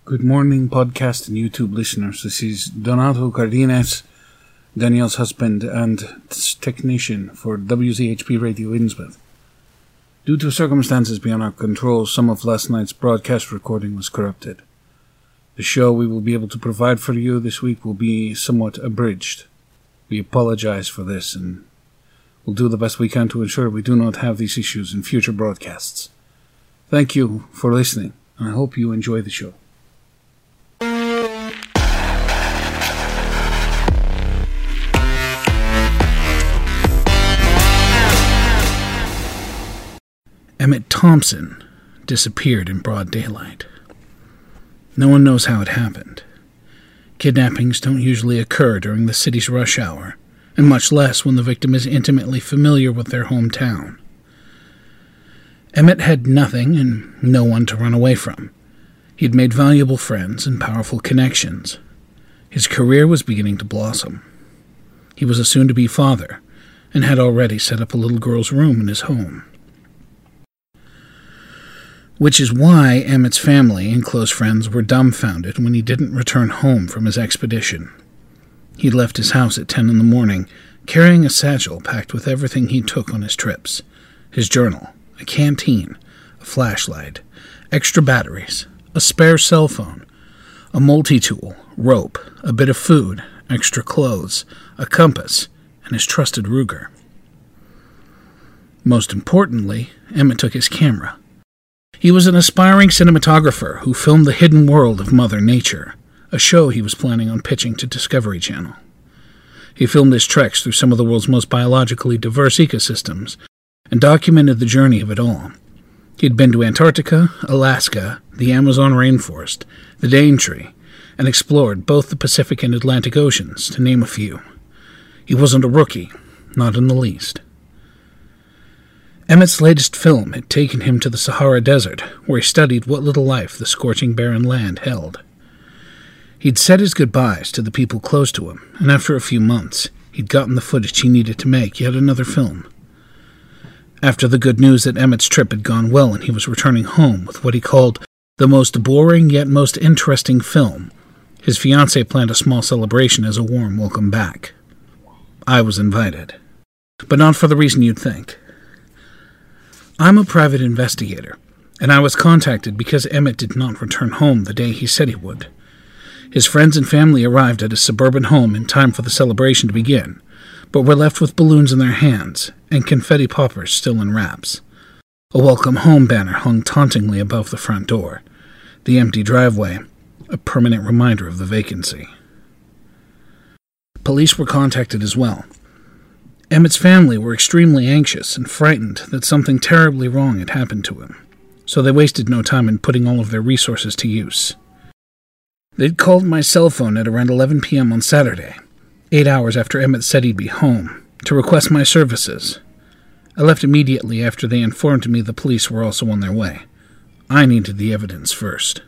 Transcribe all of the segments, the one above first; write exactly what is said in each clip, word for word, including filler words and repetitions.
Good morning, podcast and YouTube listeners. This is Donato Cardenas, Danielle's husband and technician for W Z H P Radio Innsmouth. Due to circumstances beyond our control, some of last night's broadcast recording was corrupted. The show we will be able to provide for you this week will be somewhat abridged. We apologize for this and we'll do the best we can to ensure we do not have these issues in future broadcasts. Thank you for listening, and I hope you enjoy the show. Emmett Thompson disappeared in broad daylight. No one knows how it happened. Kidnappings don't usually occur during the city's rush hour, and much less when the victim is intimately familiar with their hometown. Emmett had nothing and no one to run away from. He had made valuable friends and powerful connections. His career was beginning to blossom. He was a soon-to-be father, and had already set up a little girl's room in his home. Which is why Emmett's family and close friends were dumbfounded when he didn't return home from his expedition. He'd left his house at ten in the morning, carrying a satchel packed with everything he took on his trips. His journal, a canteen, a flashlight, extra batteries, a spare cell phone, a multi-tool, rope, a bit of food, extra clothes, a compass, and his trusted Ruger. Most importantly, Emmett took his camera. He was an aspiring cinematographer who filmed the hidden world of Mother Nature, a show he was planning on pitching to Discovery Channel. He filmed his treks through some of the world's most biologically diverse ecosystems and documented the journey of it all. He had been to Antarctica, Alaska, the Amazon rainforest, the Daintree, and explored both the Pacific and Atlantic Oceans, to name a few. He wasn't a rookie, not in the least. Emmett's latest film had taken him to the Sahara Desert, where he studied what little life the scorching barren land held. He'd said his goodbyes to the people close to him, and after a few months, he'd gotten the footage he needed to make yet another film. After the good news that Emmett's trip had gone well and he was returning home with what he called the most boring yet most interesting film, his fiancée planned a small celebration as a warm welcome back. I was invited, but not for the reason you'd think. I'm a private investigator, and I was contacted because Emmett did not return home the day he said he would. His friends and family arrived at his suburban home in time for the celebration to begin, but were left with balloons in their hands and confetti poppers still in wraps. A welcome home banner hung tauntingly above the front door, the empty driveway, a permanent reminder of the vacancy. Police were contacted as well. Emmett's family were extremely anxious and frightened that something terribly wrong had happened to him, so they wasted no time in putting all of their resources to use. They'd called my cell phone at around eleven p.m. on Saturday, eight hours after Emmett said he'd be home, to request my services. I left immediately after they informed me the police were also on their way. I needed the evidence first.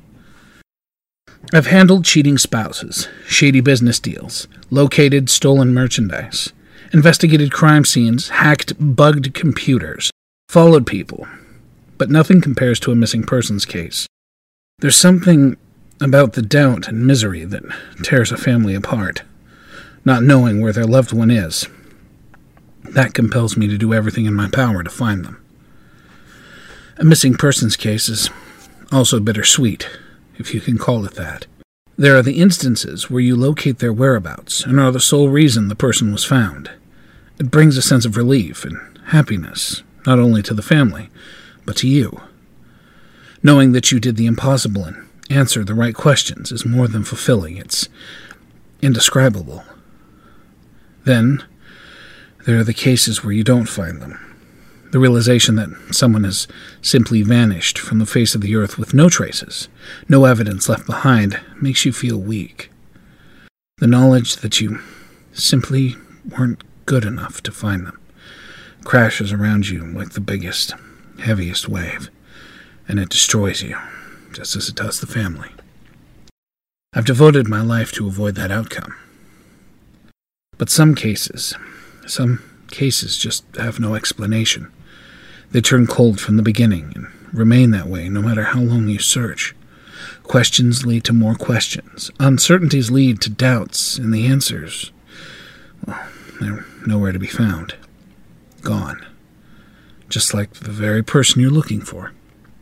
I've handled cheating spouses, shady business deals, located stolen merchandise, investigated crime scenes, hacked, bugged computers, followed people, but nothing compares to a missing persons case. There's something about the doubt and misery that tears a family apart, not knowing where their loved one is. That compels me to do everything in my power to find them. A missing persons case is also bittersweet, if you can call it that. There are the instances where you locate their whereabouts and are the sole reason the person was found. It brings a sense of relief and happiness, not only to the family, but to you. Knowing that you did the impossible and answered the right questions is more than fulfilling. It's indescribable. Then, there are the cases where you don't find them. The realization that someone has simply vanished from the face of the earth with no traces, no evidence left behind, makes you feel weak. The knowledge that you simply weren't good enough to find them crashes around you like the biggest, heaviest wave, and it destroys you, just as it does the family. I've devoted my life to avoid that outcome. But some cases, some cases just have no explanation. They turn cold from the beginning and remain that way no matter how long you search. Questions lead to more questions. Uncertainties lead to doubts, and the answers, well, they're nowhere to be found. Gone. Just like the very person you're looking for.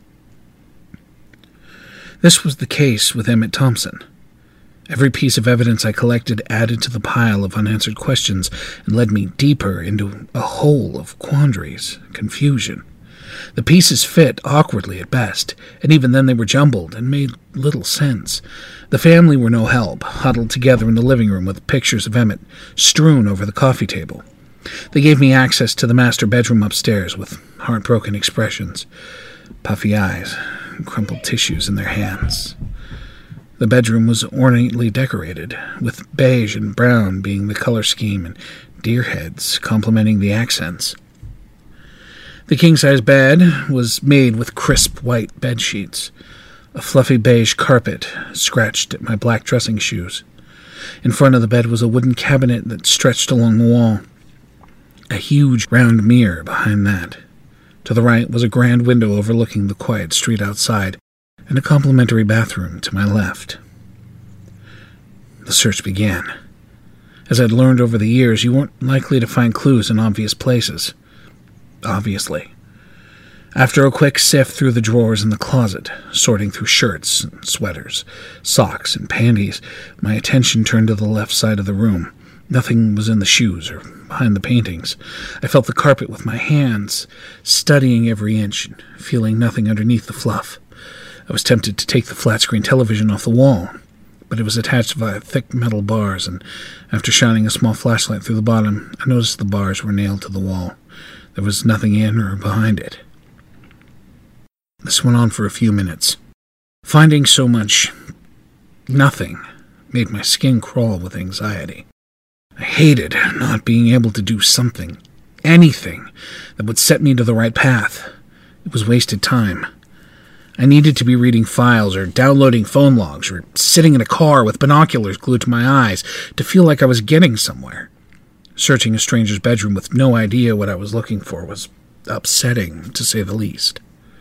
This was the case with Emmett Thompson. Every piece of evidence I collected added to the pile of unanswered questions and led me deeper into a hole of quandaries, confusion. The pieces fit awkwardly at best, and even then they were jumbled and made little sense. The family were no help, huddled together in the living room with pictures of Emmett strewn over the coffee table. They gave me access to the master bedroom upstairs with heartbroken expressions, puffy eyes, and crumpled tissues in their hands. The bedroom was ornately decorated, with beige and brown being the color scheme and deer heads complementing the accents. The king-size bed was made with crisp white bed sheets. A fluffy beige carpet scratched at my black dressing shoes. In front of the bed was a wooden cabinet that stretched along the wall. A huge round mirror behind that. To the right was a grand window overlooking the quiet street outside, and a complimentary bathroom to my left. The search began. As I'd learned over the years, you weren't likely to find clues in obvious places. Obviously. After a quick sift through the drawers in the closet, sorting through shirts and sweaters, socks and panties, my attention turned to the left side of the room. Nothing was in the shoes or behind the paintings. I felt the carpet with my hands, studying every inch and feeling nothing underneath the fluff. I was tempted to take the flat-screen television off the wall, but it was attached via thick metal bars, and after shining a small flashlight through the bottom, I noticed the bars were nailed to the wall. There was nothing in or behind it. This went on for a few minutes. Finding so much nothing made my skin crawl with anxiety. I hated not being able to do something, anything, that would set me to the right path. It was wasted time. I needed to be reading files or downloading phone logs or sitting in a car with binoculars glued to my eyes to feel like I was getting somewhere. Searching a stranger's bedroom with no idea what I was looking for was upsetting, to say the least.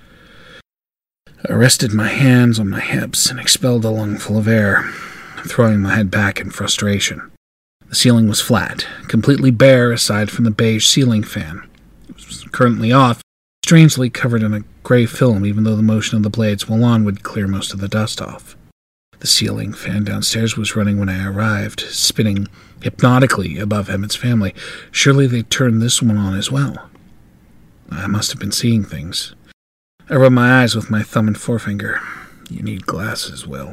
I rested my hands on my hips and expelled a lungful of air, throwing my head back in frustration. The ceiling was flat, completely bare aside from the beige ceiling fan. It was currently off, strangely covered in a gray film, even though the motion of the blades while on would clear most of the dust off. The ceiling fan downstairs was running when I arrived, spinning hypnotically above Emmett's family. Surely they'd turned this one on as well. I must have been seeing things. I rubbed my eyes with my thumb and forefinger. You need glasses, Will.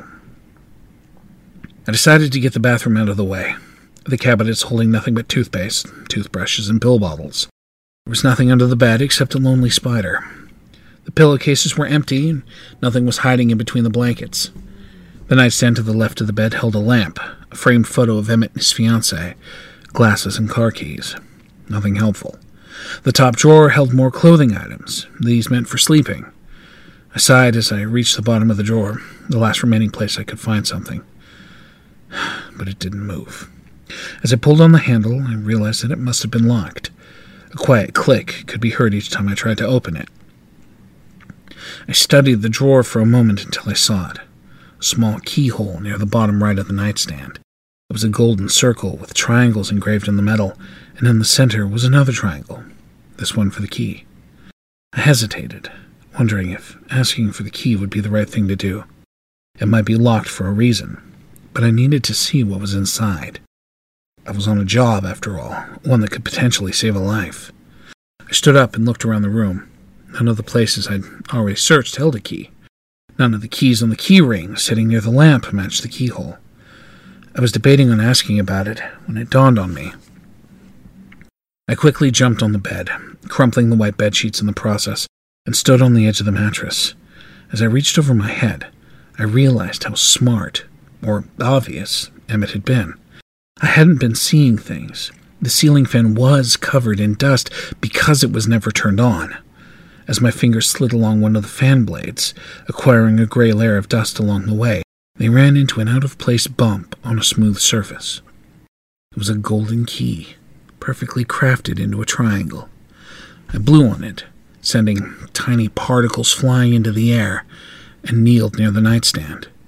I decided to get the bathroom out of the way. The cabinets holding nothing but toothpaste, toothbrushes, and pill bottles. There was nothing under the bed except a lonely spider. The pillowcases were empty, and nothing was hiding in between the blankets. The nightstand to the left of the bed held a lamp, a framed photo of Emmett and his fiancée, glasses and car keys. Nothing helpful. The top drawer held more clothing items, these meant for sleeping. I sighed as I reached the bottom of the drawer, the last remaining place I could find something. But it didn't move. As I pulled on the handle, I realized that it must have been locked. A quiet click could be heard each time I tried to open it. I studied the drawer for a moment until I saw it. A small keyhole near the bottom right of the nightstand. It was a golden circle with triangles engraved in the metal, and in the center was another triangle, this one for the key. I hesitated, wondering if asking for the key would be the right thing to do. It might be locked for a reason, but I needed to see what was inside. I was on a job, after all, one that could potentially save a life. I stood up and looked around the room. None of the places I'd already searched held a key. None of the keys on the key ring sitting near the lamp matched the keyhole. I was debating on asking about it when it dawned on me. I quickly jumped on the bed, crumpling the white bed sheets in the process, and stood on the edge of the mattress. As I reached over my head, I realized how smart, or obvious, Emmett had been. I hadn't been seeing things. The ceiling fan was covered in dust because it was never turned on. As my fingers slid along one of the fan blades, acquiring a gray layer of dust along the way, they ran into an out-of-place bump on a smooth surface. It was a golden key, perfectly crafted into a triangle. I blew on it, sending tiny particles flying into the air, and kneeled near the nightstand.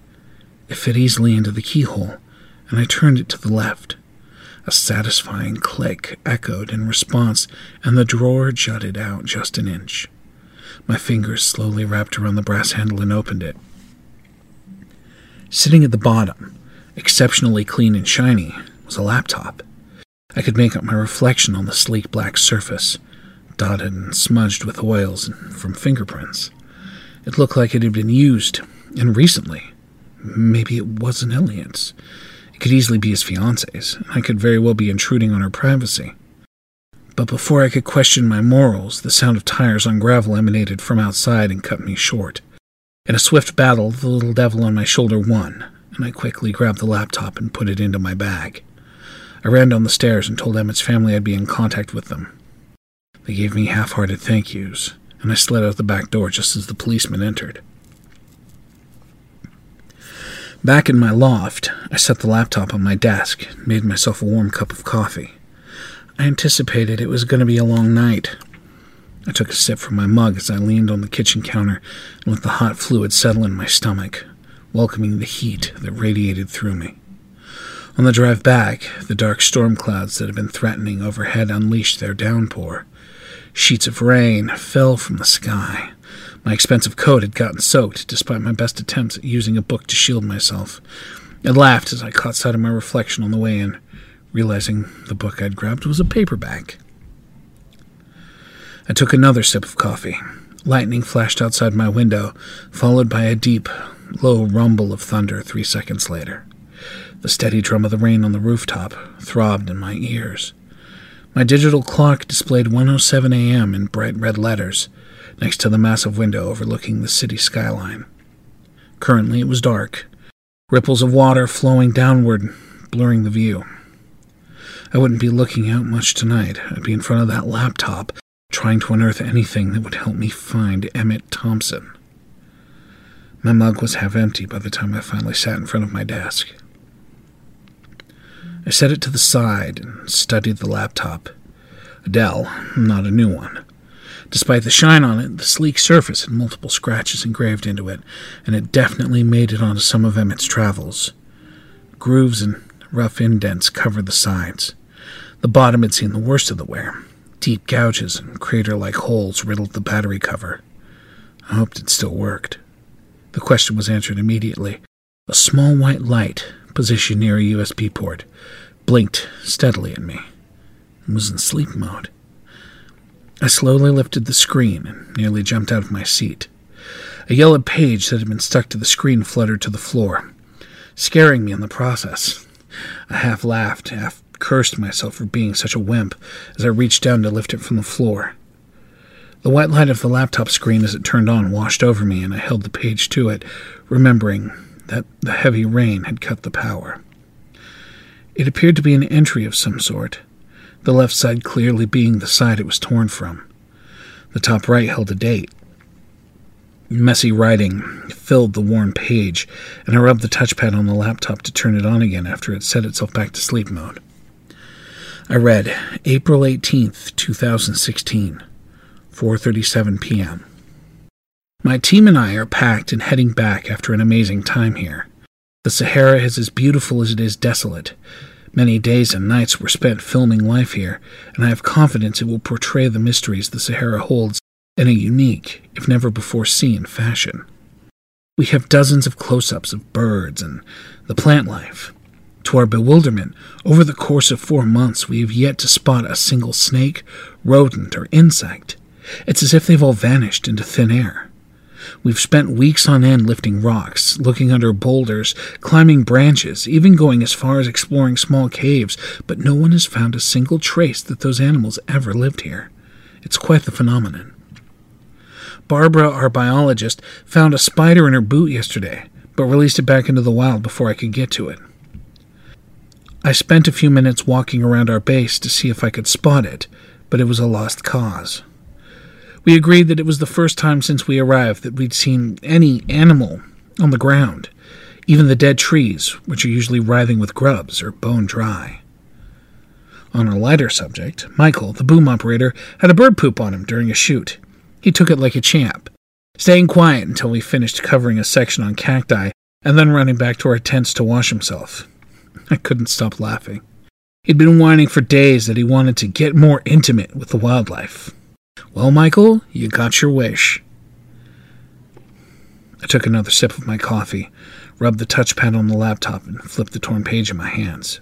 It fit easily into the keyhole, and I turned it to the left. A satisfying click echoed in response, and the drawer jutted out just an inch. My fingers slowly wrapped around the brass handle and opened it. Sitting at the bottom, exceptionally clean and shiny, was a laptop. I could make out my reflection on the sleek black surface, dotted and smudged with oils and from fingerprints. It looked like it had been used, and recently. Maybe it wasn't Elliot's. It could easily be his fiance's, and I could very well be intruding on her privacy. But before I could question my morals, the sound of tires on gravel emanated from outside and cut me short. In a swift battle, the little devil on my shoulder won, and I quickly grabbed the laptop and put it into my bag. I ran down the stairs and told Emmett's family I'd be in contact with them. They gave me half-hearted thank yous, and I slid out the back door just as the policeman entered. Back in my loft, I set the laptop on my desk and made myself a warm cup of coffee. I anticipated it was going to be a long night. I took a sip from my mug as I leaned on the kitchen counter and let the hot fluid settle in my stomach, welcoming the heat that radiated through me. On the drive back, the dark storm clouds that had been threatening overhead unleashed their downpour. Sheets of rain fell from the sky. My expensive coat had gotten soaked, despite my best attempts at using a book to shield myself. I laughed as I caught sight of my reflection on the way in, realizing the book I'd grabbed was a paperback. I took another sip of coffee. Lightning flashed outside my window, followed by a deep, low rumble of thunder three seconds later. The steady drum of the rain on the rooftop throbbed in my ears. My digital clock displayed one oh seven a.m. in bright red letters, next to the massive window overlooking the city skyline. Currently it was dark, ripples of water flowing downward, blurring the view. I wouldn't be looking out much tonight. I'd be in front of that laptop, trying to unearth anything that would help me find Emmett Thompson. My mug was half empty by the time I finally sat in front of my desk. I set it to the side and studied the laptop. A Dell, not a new one. Despite the shine on it, the sleek surface had multiple scratches engraved into it, and it definitely made it onto some of Emmett's travels. Grooves and rough indents covered the sides. The bottom had seen the worst of the wear. Deep gouges and crater-like holes riddled the battery cover. I hoped it still worked. The question was answered immediately. A small white light, positioned near a U S B port, blinked steadily at me and was in sleep mode. I slowly lifted the screen and nearly jumped out of my seat. A yellowed page that had been stuck to the screen fluttered to the floor, scaring me in the process. I half laughed, half cursed myself for being such a wimp as I reached down to lift it from the floor. The white light of the laptop screen as it turned on washed over me, and I held the page to it, remembering that the heavy rain had cut the power. It appeared to be an entry of some sort, the left side clearly being the side it was torn from. The top right held a date. Messy writing filled the worn page, and I rubbed the touchpad on the laptop to turn it on again after it set itself back to sleep mode. I read April eighteenth, twenty sixteen, four thirty-seven p.m. My team and I are packed and heading back after an amazing time here. The Sahara is as beautiful as it is desolate. Many days and nights were spent filming life here, and I have confidence it will portray the mysteries the Sahara holds in a unique, if never before seen, fashion. We have dozens of close-ups of birds and the plant life. To our bewilderment, over the course of four months we have yet to spot a single snake, rodent, or insect. It's as if they've all vanished into thin air. We've spent weeks on end lifting rocks, looking under boulders, climbing branches, even going as far as exploring small caves, but no one has found a single trace that those animals ever lived here. It's quite the phenomenon. Barbara, our biologist, found a spider in her boot yesterday, but released it back into the wild before I could get to it. I spent a few minutes walking around our base to see if I could spot it, but it was a lost cause. We agreed that it was the first time since we arrived that we'd seen any animal on the ground, even the dead trees, which are usually writhing with grubs or bone dry. On a lighter subject, Michael, the boom operator, had a bird poop on him during a shoot. He took it like a champ, staying quiet until we finished covering a section on cacti and then running back to our tents to wash himself. I couldn't stop laughing. He'd been whining for days that he wanted to get more intimate with the wildlife. Well, Michael, you got your wish. I took another sip of my coffee, rubbed the touchpad on the laptop, and flipped the torn page in my hands.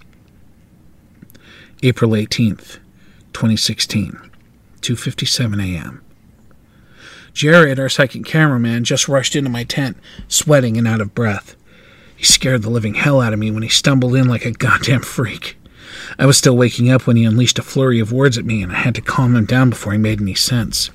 April eighteenth, twenty sixteen, two fifty-seven a.m. Jared, our second cameraman, just rushed into my tent, sweating and out of breath. He scared the living hell out of me when he stumbled in like a goddamn freak. I was still waking up when he unleashed a flurry of words at me, and I had to calm him down before he made any sense.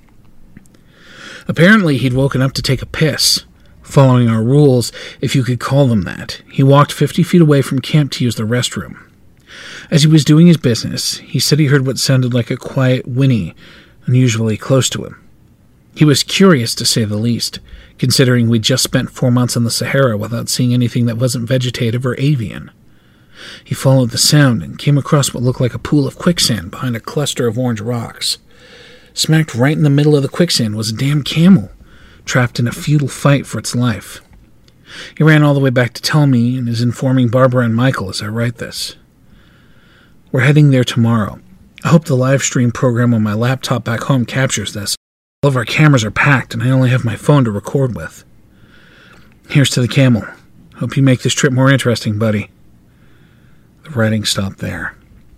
Apparently, he'd woken up to take a piss. Following our rules, if you could call them that, he walked fifty feet away from camp to use the restroom. As he was doing his business, he said he heard what sounded like a quiet whinny, unusually close to him. He was curious, to say the least, considering we'd just spent four months in the Sahara without seeing anything that wasn't vegetative or avian. He followed the sound and came across what looked like a pool of quicksand behind a cluster of orange rocks. Smacked right in the middle of the quicksand was a damn camel, trapped in a futile fight for its life. He ran all the way back to tell me and is informing Barbara and Michael as I write this. We're heading there tomorrow. I hope the live stream program on my laptop back home captures this. All of our cameras are packed and I only have my phone to record with. Here's to the camel. Hope you make this trip more interesting, buddy. The writing stopped there.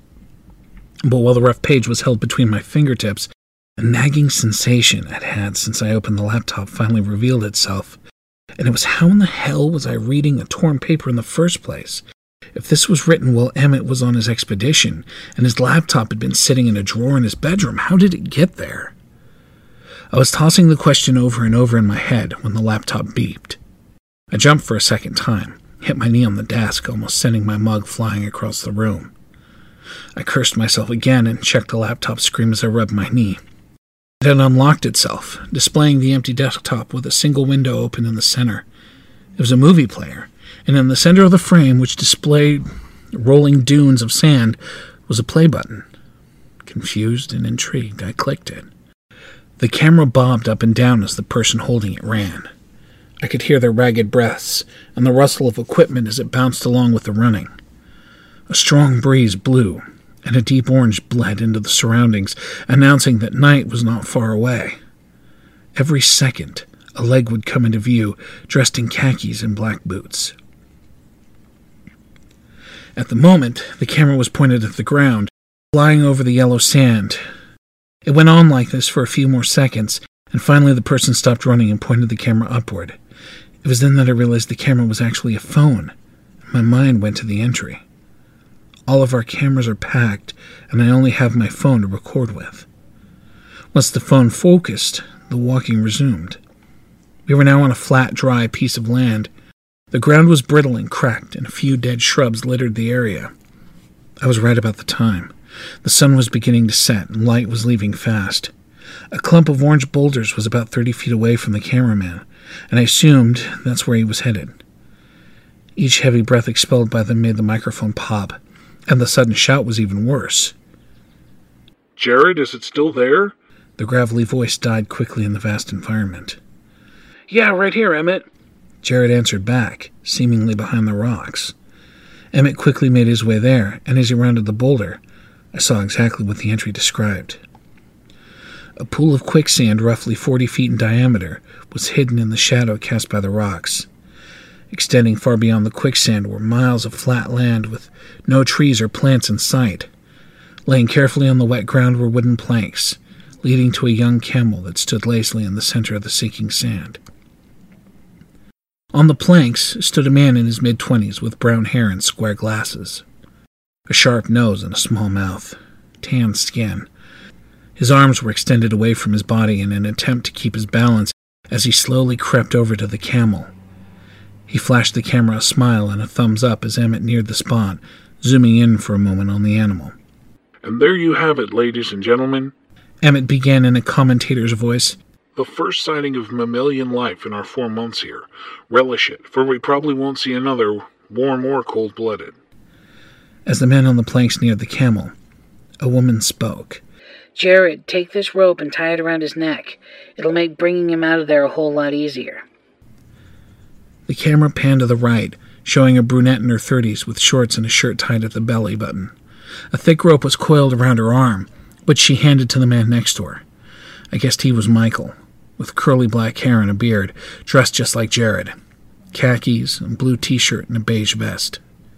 But while the rough page was held between my fingertips, a nagging sensation I'd had since I opened the laptop finally revealed itself, and it was how in the hell was I reading a torn paper in the first place? If this was written while Emmett was on his expedition, and his laptop had been sitting in a drawer in his bedroom, how did it get there? I was tossing the question over and over in my head when the laptop beeped. I jumped for a second time, hit my knee on the desk, almost sending my mug flying across the room. I cursed myself again and checked the laptop screen as I rubbed my knee. It had unlocked itself, displaying the empty desktop with a single window open in the center. It was a movie player, and in the center of the frame, which displayed rolling dunes of sand, was a play button. Confused and intrigued, I clicked it. The camera bobbed up and down as the person holding it ran. I could hear their ragged breaths and the rustle of equipment as it bounced along with the running. A strong breeze blew, and a deep orange bled into the surroundings, announcing that night was not far away. Every second, a leg would come into view, dressed in khakis and black boots. At the moment, the camera was pointed at the ground, flying over the yellow sand. It went on like this for a few more seconds, and finally the person stopped running and pointed the camera upward. It was then that I realized the camera was actually a phone. My mind went to the entry. All of our cameras are packed, and I only have my phone to record with. Once the phone focused, the walking resumed. We were now on a flat, dry piece of land. The ground was brittle and cracked, and a few dead shrubs littered the area. I was right about the time. The sun was beginning to set, and light was leaving fast. A clump of orange boulders was about thirty feet away from the cameraman, and I assumed that's where he was headed. Each heavy breath expelled by them made the microphone pop, and the sudden shout was even worse. Jared, is it still there? The gravelly voice died quickly in the vast environment. Yeah, right here, Emmett. Jared answered back, seemingly behind the rocks. Emmett quickly made his way there, and as he rounded the boulder, I saw exactly what the entry described. A pool of quicksand roughly forty feet in diameter was hidden in the shadow cast by the rocks. Extending far beyond the quicksand were miles of flat land with no trees or plants in sight. Laying carefully on the wet ground were wooden planks, leading to a young camel that stood lazily in the center of the sinking sand. On the planks stood a man in his mid-twenties with brown hair and square glasses. A sharp nose and a small mouth, tan skin. His arms were extended away from his body in an attempt to keep his balance as he slowly crept over to the camel. He flashed the camera a smile and a thumbs up as Emmett neared the spot, zooming in for a moment on the animal. And there you have it, ladies and gentlemen. Emmett began in a commentator's voice. The first sighting of mammalian life in our four months here. Relish it, for we probably won't see another warm or cold-blooded. As the men on the planks neared the camel, a woman spoke. Jared, take this rope and tie it around his neck. It'll make bringing him out of there a whole lot easier. The camera panned to the right, showing a brunette in her thirties with shorts and a shirt tied at the belly button. A thick rope was coiled around her arm, which she handed to the man next to her. I guessed he was Michael, with curly black hair and a beard, dressed just like Jared. Khakis, a blue t-shirt, and a beige vest.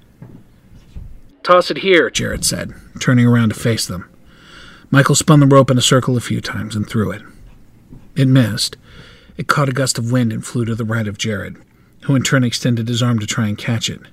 "Toss it here," Jared said, turning around to face them. Michael spun the rope in a circle a few times and threw it. It missed. It caught a gust of wind and flew to the right of Jared, who in turn extended his arm to try and catch it.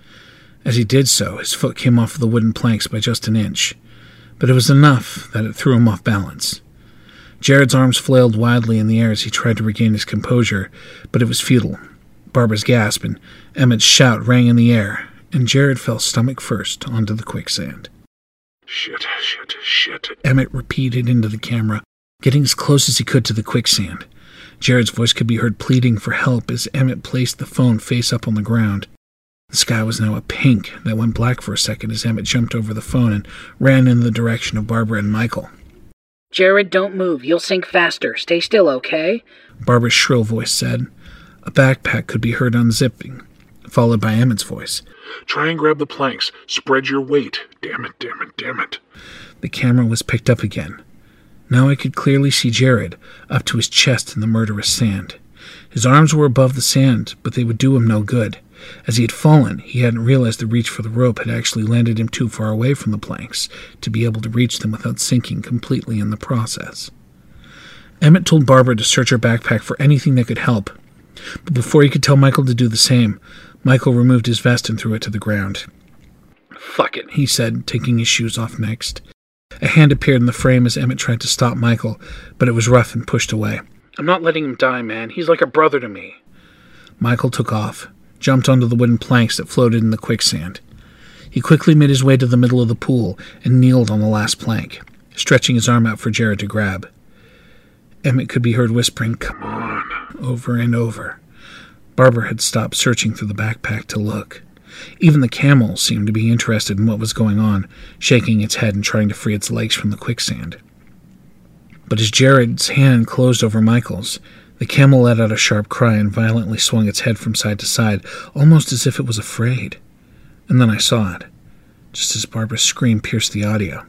As he did so, his foot came off the wooden planks by just an inch, but it was enough that it threw him off balance. Jared's arms flailed wildly in the air as he tried to regain his composure, but it was futile. Barbara's gasp and Emmett's shout rang in the air, and Jared fell stomach first onto the quicksand. "Shit, shit, shit," Emmett repeated into the camera, getting as close as he could to the quicksand. Jared's voice could be heard pleading for help as Emmett placed the phone face up on the ground. The sky was now a pink that went black for a second as Emmett jumped over the phone and ran in the direction of Barbara and Michael. "Jared, don't move. You'll sink faster. Stay still, okay?" Barbara's shrill voice said. A backpack could be heard unzipping, followed by Emmett's voice. "Try and grab the planks. Spread your weight. Damn it, damn it, damn it." The camera was picked up again. Now I could clearly see Jared, up to his chest in the murderous sand. His arms were above the sand, but they would do him no good. As he had fallen, he hadn't realized the reach for the rope had actually landed him too far away from the planks to be able to reach them without sinking completely in the process. Emmett told Barbara to search her backpack for anything that could help, but before he could tell Michael to do the same, Michael removed his vest and threw it to the ground. "Fuck it," he said, taking his shoes off next. A hand appeared in the frame as Emmett tried to stop Michael, but it was rough and pushed away. "I'm not letting him die, man. He's like a brother to me." Michael took off, jumped onto the wooden planks that floated in the quicksand. He quickly made his way to the middle of the pool and kneeled on the last plank, stretching his arm out for Jared to grab. Emmett could be heard whispering, "Come on," over and over. Barbara had stopped searching through the backpack to look. Even the camel seemed to be interested in what was going on, shaking its head and trying to free its legs from the quicksand. But as Jared's hand closed over Michael's, the camel let out a sharp cry and violently swung its head from side to side, almost as if it was afraid. And then I saw it, just as Barbara's scream pierced the audio.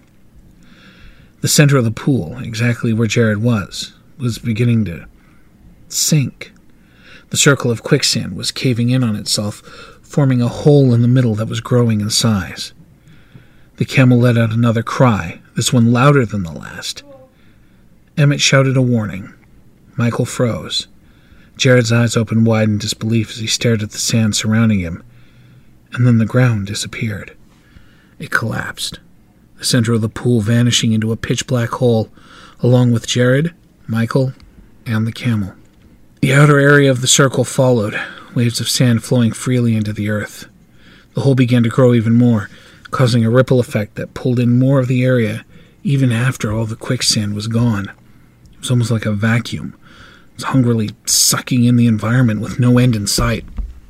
The center of the pool, exactly where Jared was, was beginning to sink. The circle of quicksand was caving in on itself, forming a hole in the middle that was growing in size. The camel let out another cry, this one louder than the last. Emmett shouted a warning. Michael froze. Jared's eyes opened wide in disbelief as he stared at the sand surrounding him, and then the ground disappeared. It collapsed, the center of the pool vanishing into a pitch-black hole, along with Jared, Michael, and the camel. The outer area of the circle followed, waves of sand flowing freely into the earth. The hole began to grow even more, causing a ripple effect that pulled in more of the area, even after all the quicksand was gone. It was almost like a vacuum. It was hungrily sucking in the environment with no end in sight.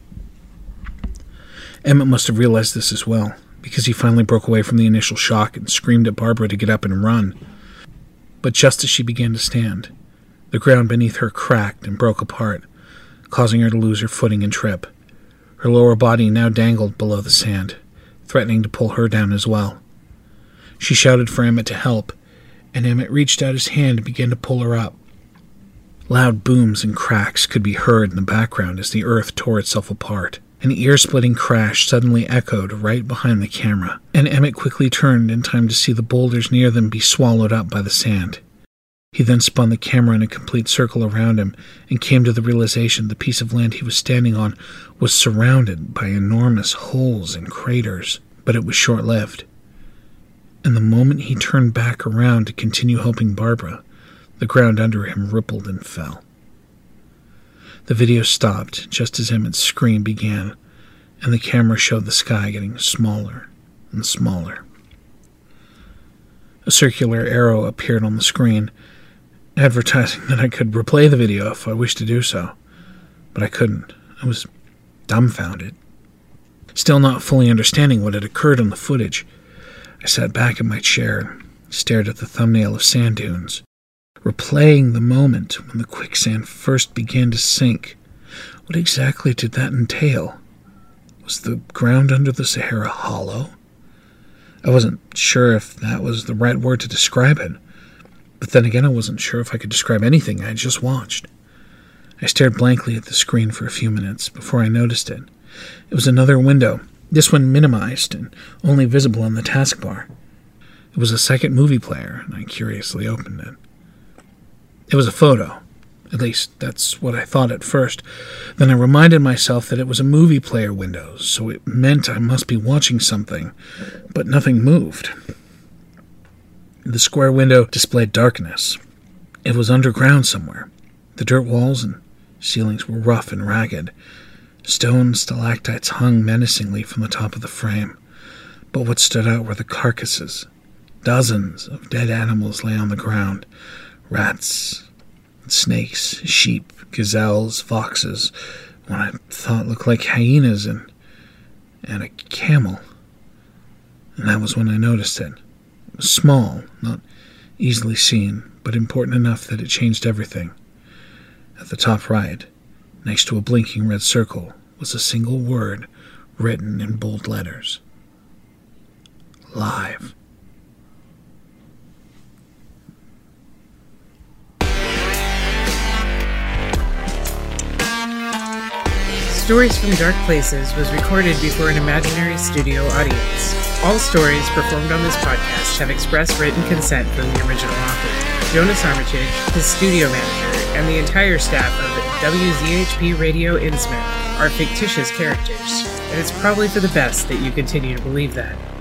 Emmett must have realized this as well, because he finally broke away from the initial shock and screamed at Barbara to get up and run. But just as she began to stand, the ground beneath her cracked and broke apart, causing her to lose her footing and trip. Her lower body now dangled below the sand, threatening to pull her down as well. She shouted for Emmett to help, and Emmett reached out his hand and began to pull her up. Loud booms and cracks could be heard in the background as the earth tore itself apart. An ear-splitting crash suddenly echoed right behind the camera, and Emmett quickly turned in time to see the boulders near them be swallowed up by the sand. He then spun the camera in a complete circle around him and came to the realization the piece of land he was standing on was surrounded by enormous holes and craters, but it was short-lived. And the moment he turned back around to continue helping Barbara, the ground under him rippled and fell. The video stopped just as Emmett's scream began, and the camera showed the sky getting smaller and smaller. A circular arrow appeared on the screen, advertising that I could replay the video if I wished to do so, but I couldn't. I was dumbfounded. Still not fully understanding what had occurred on the footage, I sat back in my chair and stared at the thumbnail of sand dunes, replaying the moment when the quicksand first began to sink, What exactly did that entail? Was the ground under the Sahara hollow? I wasn't sure if that was the right word to describe it, but then again I wasn't sure if I could describe anything I had just watched. I stared blankly at the screen for a few minutes before I noticed it. It was another window, this one minimized and only visible on the taskbar. It was a second movie player, and I curiously opened it. It was a photo. At least, that's what I thought at first. Then I reminded myself that it was a movie player window, so it meant I must be watching something, but nothing moved. The square window displayed darkness. It was underground somewhere. The dirt walls and ceilings were rough and ragged. Stone stalactites hung menacingly from the top of the frame, but what stood out were the carcasses. Dozens of dead animals lay on the ground. Rats, snakes, sheep, gazelles, foxes, what I thought looked like hyenas, and, and a camel. And that was when I noticed it. It was small, not easily seen, but important enough that it changed everything. At the top right, next to a blinking red circle, was a single word written in bold letters. Live. Stories from Dark Places was recorded before an imaginary studio audience. All stories performed on this podcast have express written consent from the original author. Jonas Armitage, his studio manager, and the entire staff of W Z H P Radio Innsmouth are fictitious characters, and it's probably for the best that you continue to believe that.